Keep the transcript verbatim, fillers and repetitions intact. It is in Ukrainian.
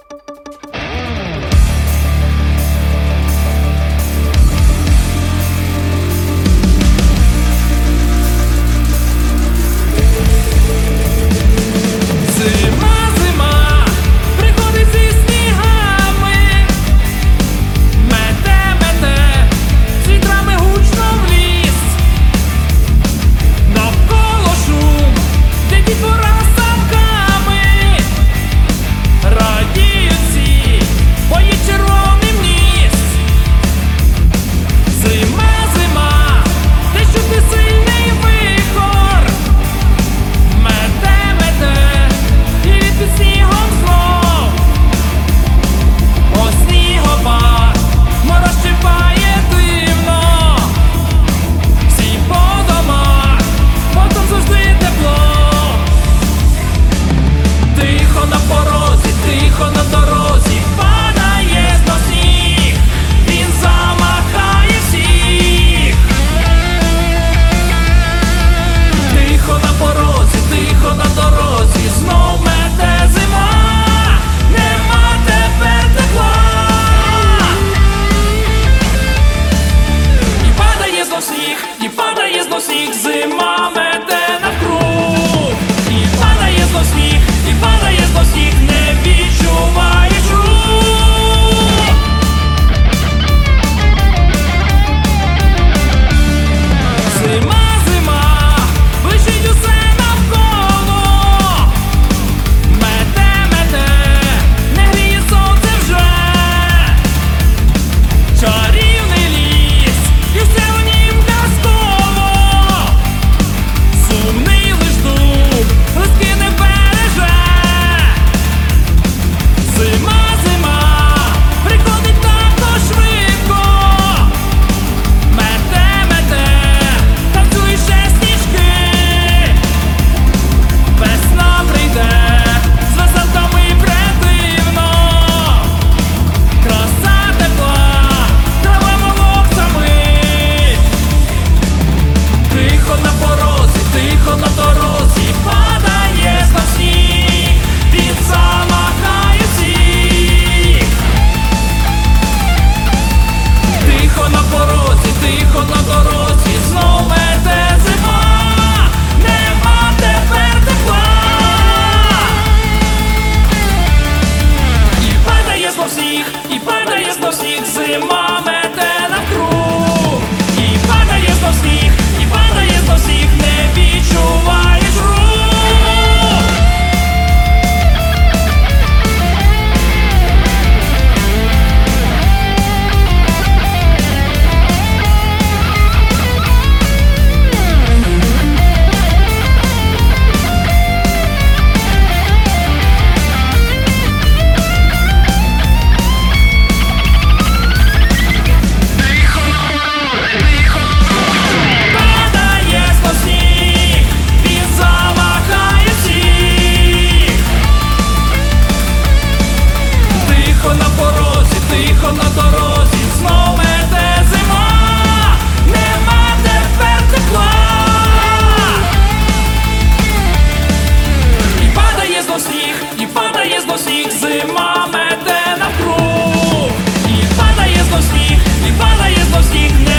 Зима мете навкруг, і падає знов сніг, і падає знов сніг, не відчуваєш рук. Зима, зима, блищить усе навколо, мете, мете, не гріє сонце вже, чарівний ліс, і все у нім казково. Сумний лиш дух, листки не береже. Зима, зима, приходить так швидко. Мете, мете, танцює ще сніжки. Весна прийде, з веселками придивно. Краса тепла, трава волоксами. Тихо на порозі, тихо на дорозі, падає знов сніг, він замахає всіх. Тихо на порозі, тихо на дорозі, знов мете зима, нема тепер тепла. І падає знов сніг, і падає знов сніг, зима мете навкруг. І падає знов сніг, і падає знов сніг, не відчуваєш рук. Падає знов сніг, він замахає всіх. Тихо на порозі, тихо на дорозі, знов мете зима, нема тепер тепла. І падає знов сніг, і падає знов сніг, зима мете навкруг. І падає знов сніг, і падає знов сніг, не